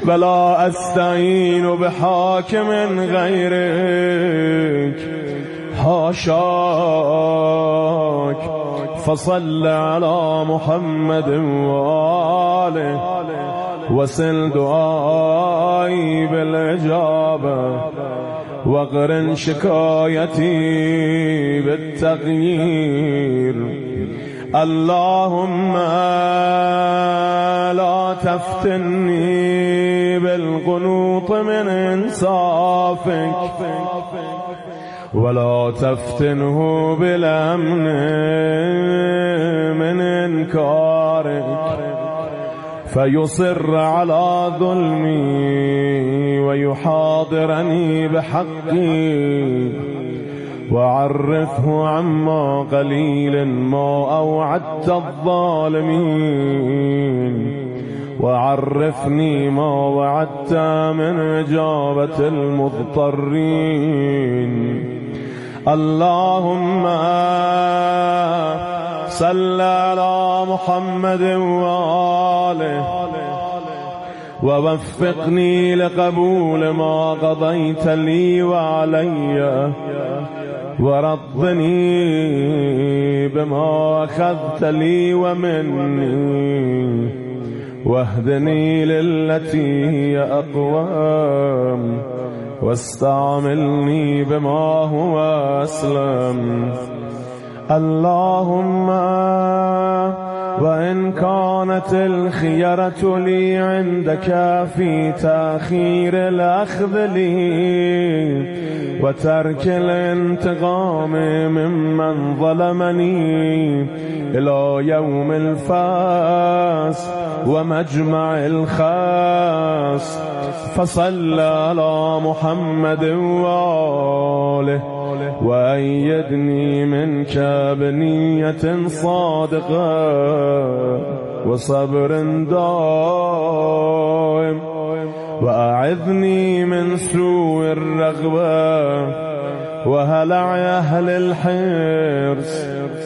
فلا أستعين بحاكم غيرك حاشاك. فصل على محمد وآله وسل دعائي بالإجابة واقرن شكايتي بالتغيير. اللهم لا تفتني بالقنوط من إنصافك ولا تفتنه بالأمن من إنكارك فيصر على ظلمي ويحاضرني بحقي. وعرفه عما قليل ما أوعدت الظالمين وعرفني ما وعدت من إجابة المضطرين. اللهم صل على محمد وآله ووفقني لقبول ما قضيت لي وعلي ورضني بما أخذت لي ومني واهدني للتي هي أقوام واستعملني بما هو أسلم. اللهم وإن كانت الخيرة لي عندك في تأخير الأخذ لي وترك الانتقام ممن ظلمني إلى يوم الفاس ومجمع الخاس، فصل على محمد وآله وأيدني منك بنية صادقة وصبر دائم، وأعذني من سوء الرغبة وهلع أهل الحرص،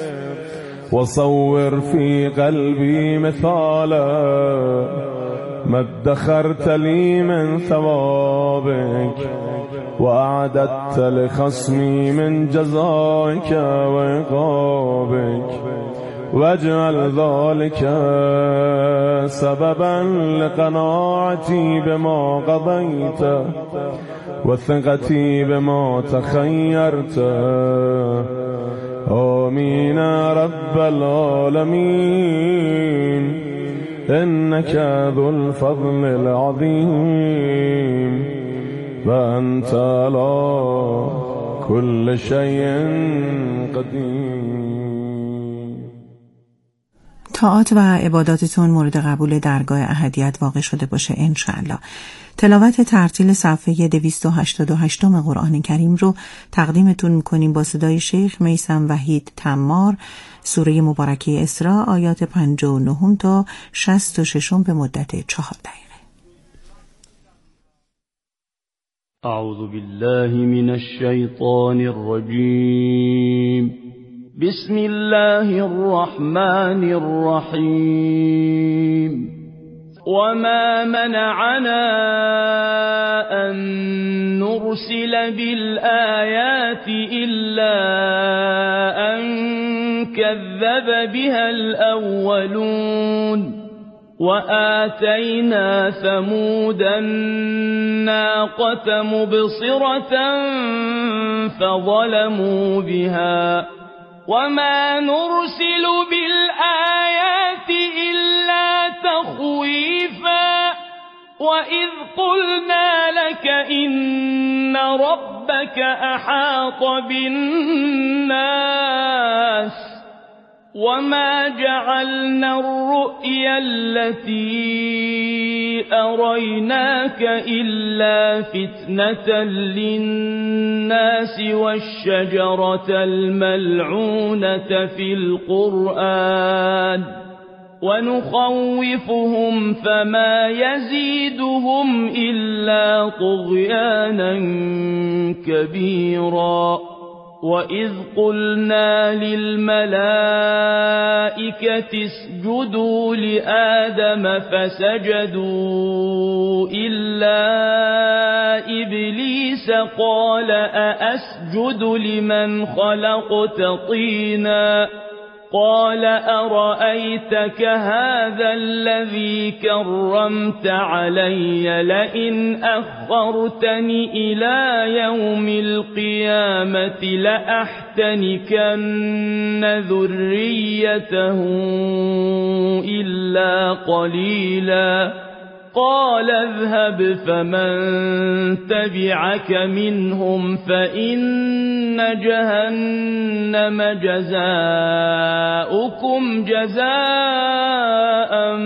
وصور في قلبي مثالا ما ادخرت لي من ثوابك وأعددت لخصمي من جزائك وعقابك، واجعل ذلك سببا لقناعتي بما قضيت وثقتي بما تخيرت. آمين رب العالمين، إنك ذو الفضل العظيم وأنت على كل شيء قدير. طاعات و عباداتتون مورد قبول درگاه احدیت واقع شده باشه انشاءالله. تلاوت ترتیل صفحه 288 قرآن کریم رو تقدیمتون میکنیم با صدای شیخ میثم وحید تمار، سوره مبارکه اسراء آیات 59 تا 66 به مدت 4 دقیقه. اعوذ بالله من الشیطان الرجیم. بسم الله الرحمن الرحيم. وما منعنا أن نرسل بالآيات إلا أن كذب بها الأولون وآتينا ثمود الناقة مبصرة فظلموا بها وما نرسل بالآيات إلا تخويفا وإذ قلنا لك إن ربك أحاط بالناس وما جعلنا الرؤيا التي أريناك إلا فتنة للناس والشجرة الملعونة في القرآن ونخوفهم فما يزيدهم إلا طغيانا كبيرا. وَإِذْ قُلْنَا لِلْمَلَائِكَةِ اسْجُدُوا لِآدَمَ فَسَجَدُوا إِلَّا إِبْلِيسَ قَالَ أَأَسْجُدُ لِمَنْ خَلَقْتَ طِينًا قال أرأيتك هذا الذي كرمت علي لئن أخرتني إلى يوم القيامة لأحتنكن ذريته إلا قليلا قال اذهب فمن تبعك منهم فإن جهنم جزاؤكم جزاء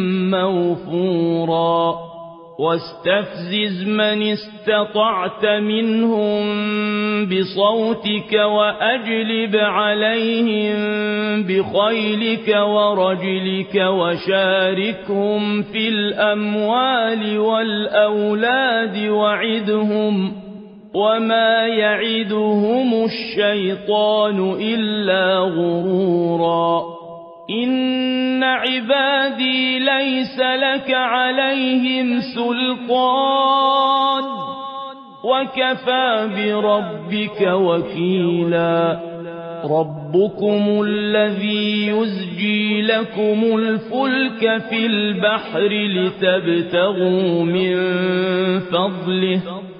موفورا واستفزز من استطعت منهم بصوتك وأجلب عليهم بخيلك ورجلك وشاركهم في الأموال والأولاد وعدهم وما يعدهم الشيطان إلا غرورا إن عبادي ليس لك عليهم سلطان وكفى بربك وكيلا ربكم الذي يزجي لكم الفلك في البحر لتبتغوا من فضله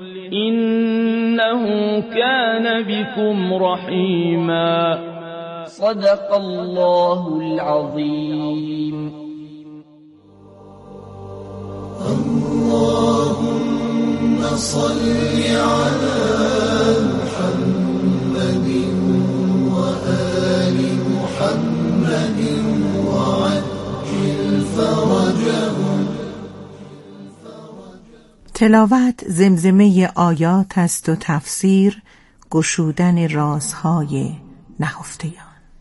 إنه كان بكم رحيما صدق الله العظيم. اللهم صل على محمد وآل محمد وعجل فرجهم. تلاوت زمزمه آیات است و تفسیر گشودن رازهای نهفتگان.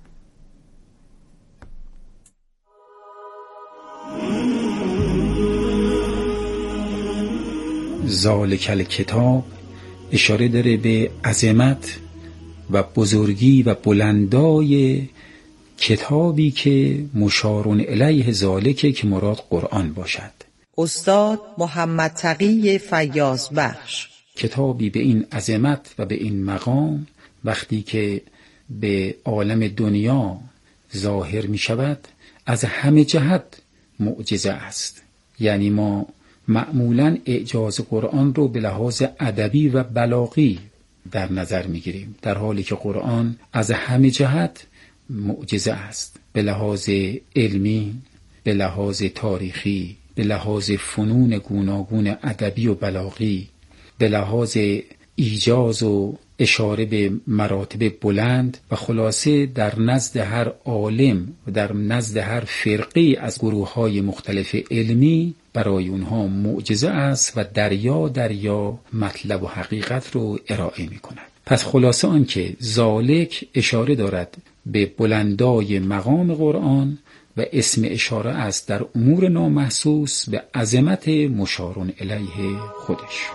ذالک الکتاب اشاره داره به عظمت و بزرگی و بلندای کتابی که مشارون الیه ذالکه که مراد قرآن باشد. استاد محمد تقی فیاض بخش. کتابی به این عظمت و به این مقام وقتی که به عالم دنیا ظاهر می شود از همه جهت معجزه است. یعنی ما معمولاً اعجاز قرآن رو به لحاظ ادبی و بلاغی در نظر می گیریم، در حالی که قرآن از همه جهت معجزه است، به لحاظ علمی، به لحاظ تاریخی، به لحاظ فنون گوناگون ادبی و بلاغی، به لحاظ ایجاز و اشاره به مراتب بلند و خلاصه در نزد هر عالم و در نزد هر فرقه از گروه‌های مختلف علمی برای اونها معجزه است و دریا مطلب و حقیقت رو ارائه می کند. پس خلاصه آن که ذالک اشاره دارد به بلندای مقام قرآن و اسم اشاره است در امور نامحسوس به عظمت مشارون الیه خودش.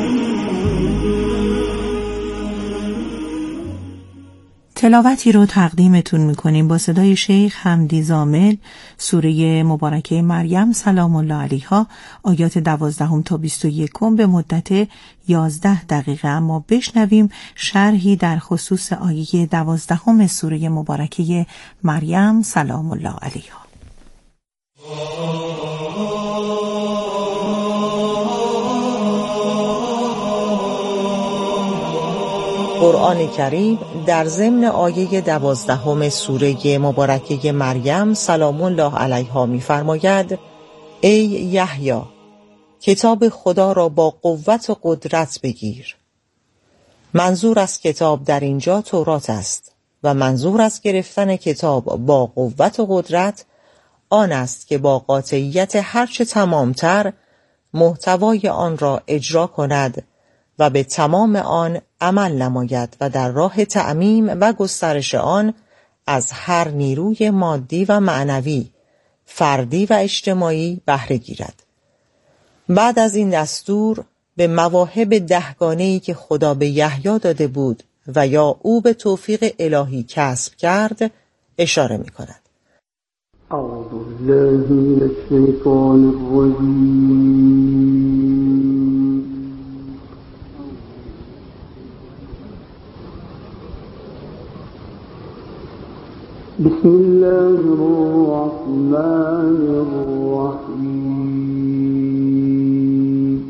تلاوتی رو تقدیمتون میکنیم با صدای شیخ حمدی زامل، سوره مبارکه مریم سلام الله علیها، آیات 12 تا 21 به مدت 11 دقیقه. اما بشنویم شرحی در خصوص آیه 12 سوره مبارکه مریم سلام الله علیها. قرآن کریم در ضمن آیه 12 سوره مبارکه مریم سلام الله علیها می‌فرماید: ای یحیی، کتاب خدا را با قوت و قدرت بگیر. منظور از کتاب در اینجا تورات است و منظور از گرفتن کتاب با قوت و قدرت آن است که با قاطعیت هرچه تمامتر محتوای آن را اجرا کند و به تمام آن عمل نماید و در راه تعمیم و گسترش آن از هر نیروی مادی و معنوی، فردی و اجتماعی بهره گیرد. بعد از این دستور به مواهب 10 گانه‌ای که خدا به یحیی داده بود و یا او به توفیق الهی کسب کرد اشاره می کند. اعوذ بالله من الشیطان الرجیم. بسم الله الرحمن الرحیم.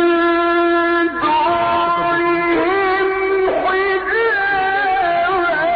من دونهم حجابا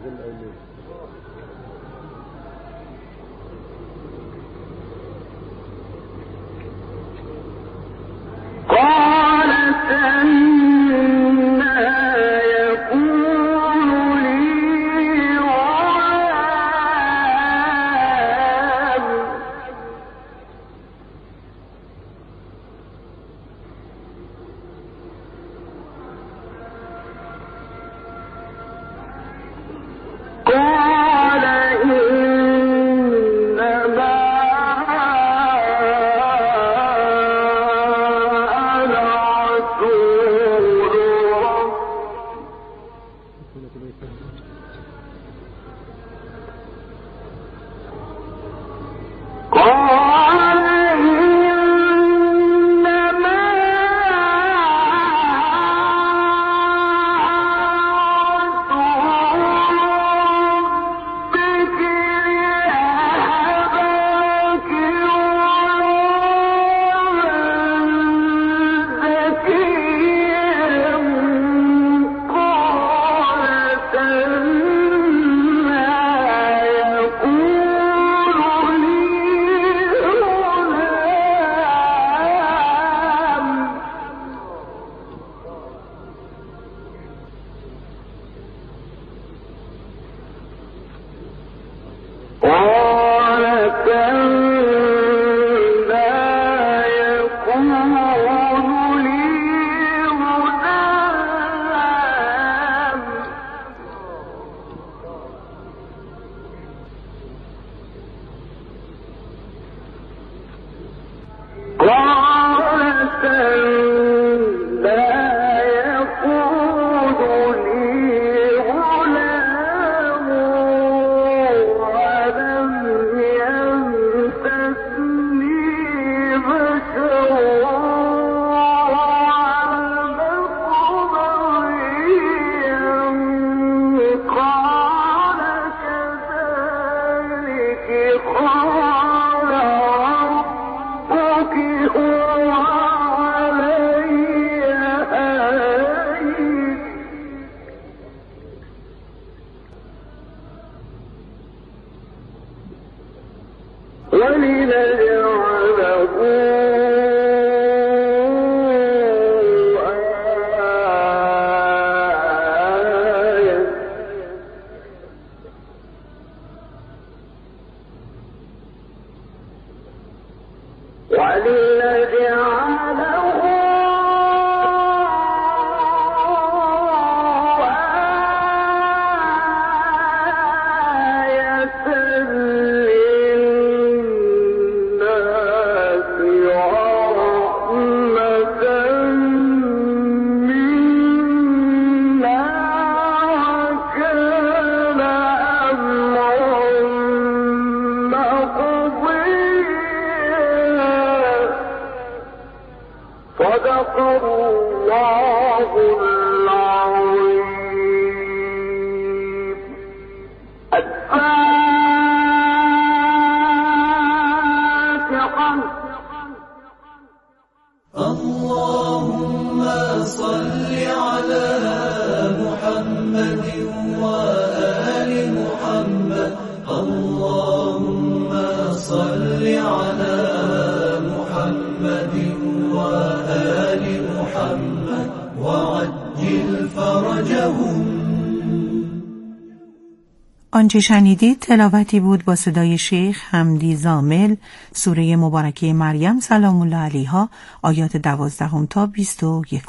آنچه شنیدید تلاوتی بود با صدای شیخ حمدی زامل، سوره مبارکه مریم سلام الله علیها، آیات 12 تا 21.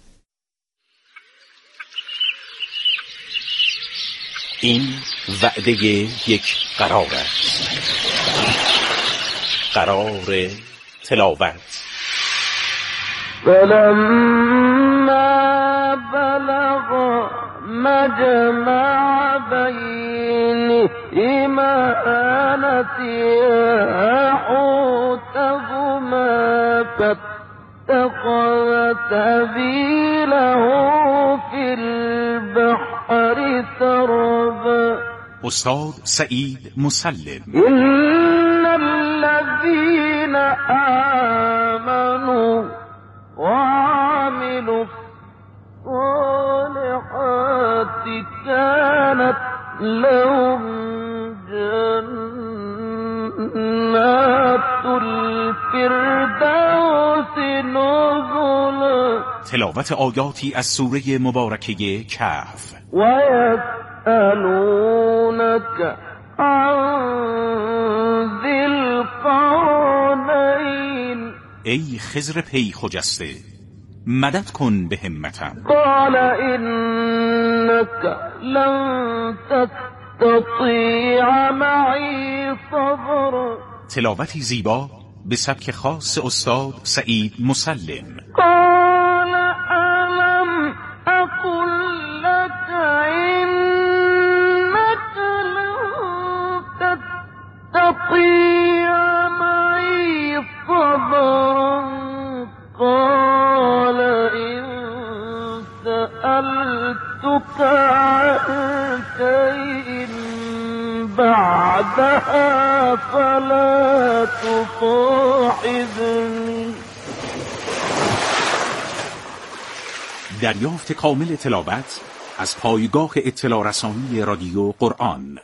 این وعده یک قرار است، قرار تلاوت. فلما بلغ مجمع بينهما نسيا حوتهما فاتخذ سبيله في البحر سربا. استاد سعید مسلم. إن الذين آمنوا وعملوا الصالحات كانت لهم جنات الفردوس نزلا. تلاوت آیاتی از سوره مبارکه کهف. و یسألونک عن ذی القرنین. ای خضر پی خجسته، مدد کن به همتم. قال انک لن تستطیع معی صبرا. تلاوتی زیبا به سبک خاص استاد سعید مسلم. قال الم اقل لك انك لن تستطيع معي صبرا. قال ان سألتك عن شيء بعدها فلا تصاحبني. دریافت کامل تلاوت از پایگاه اطلاع رسانی رادیو قرآن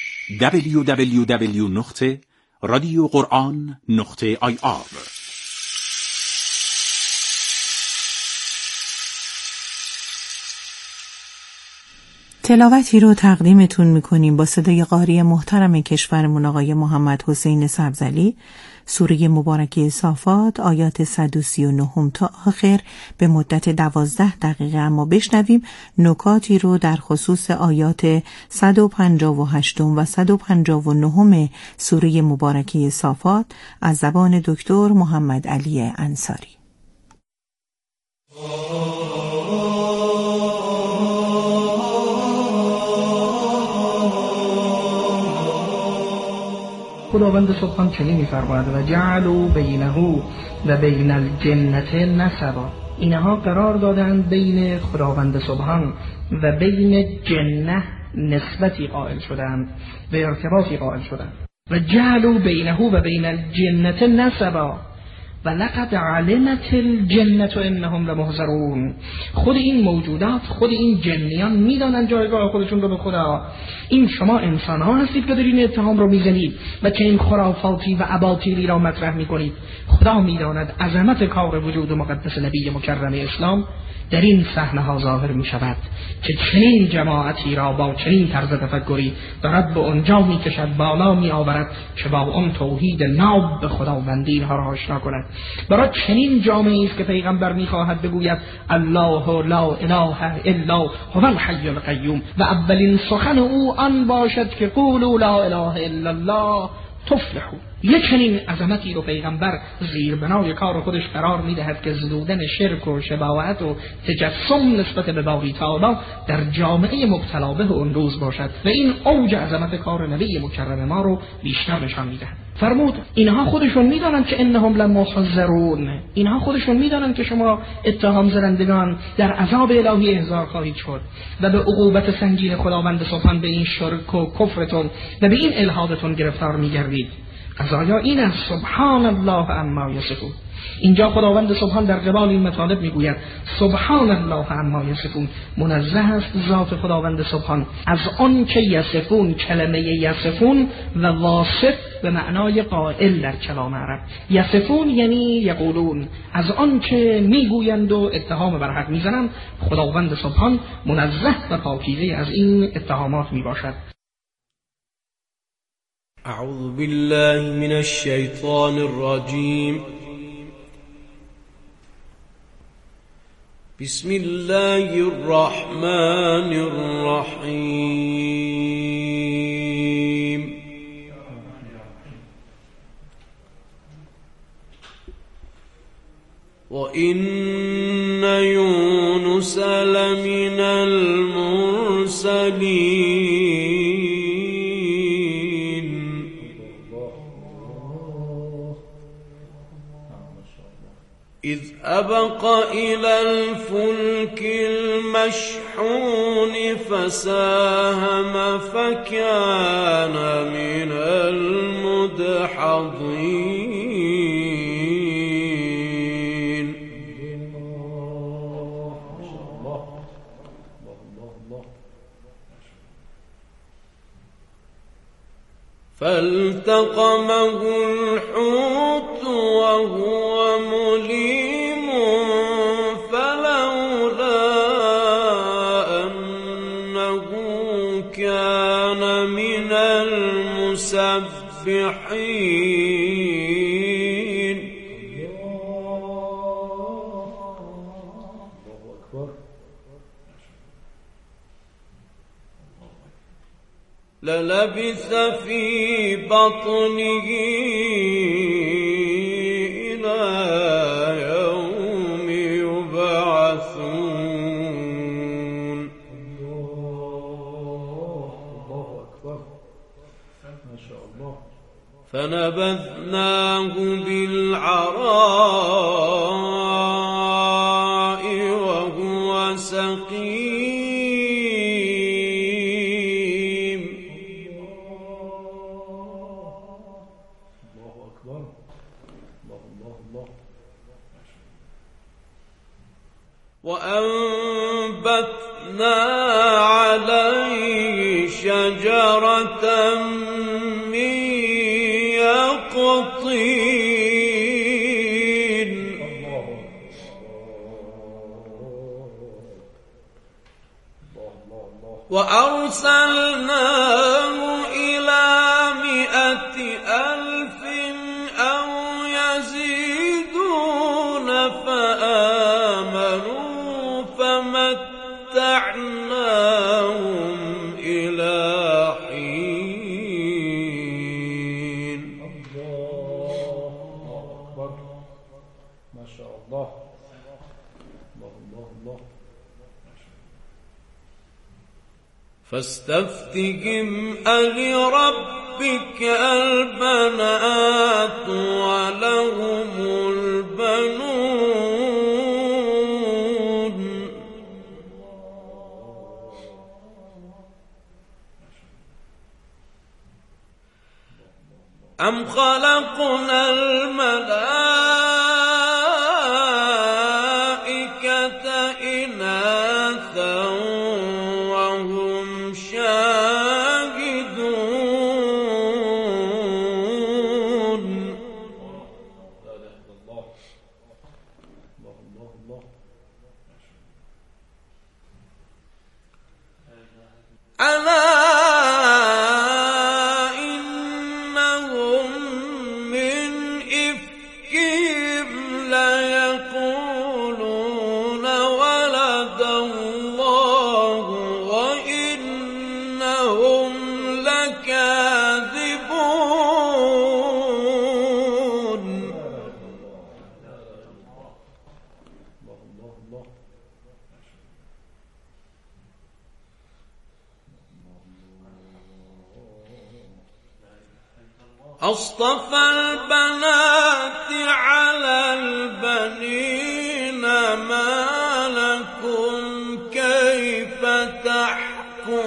www.radioquran.ir. تلاوتی رو تقدیمتون میکنیم با صدای قاری محترم کشورمون آقای محمد حسین سبزعلی. سوره مبارکه صافات آیات 139 تا آخر به مدت 12 دقیقه، اما بشنویم نکاتی رو در خصوص آیات 158 و 159 سوره مبارکه صافات از زبان دکتر محمد علی انصاری. خداوند سبحان چنین می‌فرماید و جعلوا بینه و بین الجنة نسبا. اینها قرار دادند بین خداوند سبحان و بین جنه نسبتی قائل شدند و ارتباطی قائل شدند. و جعلوا بینه و بین الجنة نسبا و لقد علمت الجنة انهم لمحضرون. خود این موجودات، خود این جنیان میدانند جایگاه خودشون رو به خدا. این شما انسان ها هستید که در این اتهام رو میزنید و چه این خرافاتی و اباطیلی را مطرح میکنید. خدا میداند عظمت کار وجود مقدس نبی مکرم اسلام در این صحنه ها ظاهر می شود که چنین جماعتی را با چنین طرز تفکری دارد به اونجا می کشد، بالا می آورد که با اون توحید ناب به خداوندی اینها را آشنا کند. برای چنین جامعه است که پیغمبر می خواهد بگوید الله لا اله الا هو الحی القیوم و اولین سخن او آن باشد که قولوا لا اله الا الله تفلحوا. یک چنین عظمتی رو پیغمبر زیر بنای کار خودش قرار میدهد که زدودن شرک و شباهت و تجسم نسبت به باری تعالی در جامعه مبتلا به اون روز باشد و این اوج عظمت کار نبی مکرم ما رو بیشتر نشان میدهد. فرمود اینها خودشون میدانند که انهم لمحضرون، اینها خودشون میدانند که شما اتهام زنندگان در عذاب الهی احضار خواهید شد و به عقوبت سنگین خداوند سبحان به این شرک و کفرتون و به این الحادتون گرفتار میگردید. قضایا این است سبحان الله عما یصفون. اینجا خداوند سبحان در قبال این مطالب میگوید سبحان الله عما یصفون، منزه است ذات خداوند سبحان از آن که یصفون، کلمه یصفون و واصف به معنای قائل در کلام عرب. یصفون یعنی یقولون، از آن که میگویند و اتهام بر حق میزنند. خداوند سبحان منزه و پاکیزه از این اتهامات میباشد. اعوذ بالله من الشیطان الرجیم. بسم الله الرحمن الرحیم. و این یونس لمن المرسلین إذ أبق إلى الفلك المشحون فساهم فكان من المدحضين. فالتقمه الحوت وهو مليم فلولا أنه كان من المسبحين للبث في بطنه إلى يوم يبعثون فنبذناه بالعراء وهو سقيم وأنبتنا عليه شجرة من يقطين وأرسلناه إلى 100,000 أو يزيدون فآمنوا فمتعناهم إلى حين. ما شاء الله. الله. فاستفتهم ألربك البنات ولهم البنون أم خلقنا الملائكة إناثا وهم شاهدون. ألا إنهم من إفكهم ليقولون ولد الله وإنهم لكاذبون. أصطفى البنات على البنين ما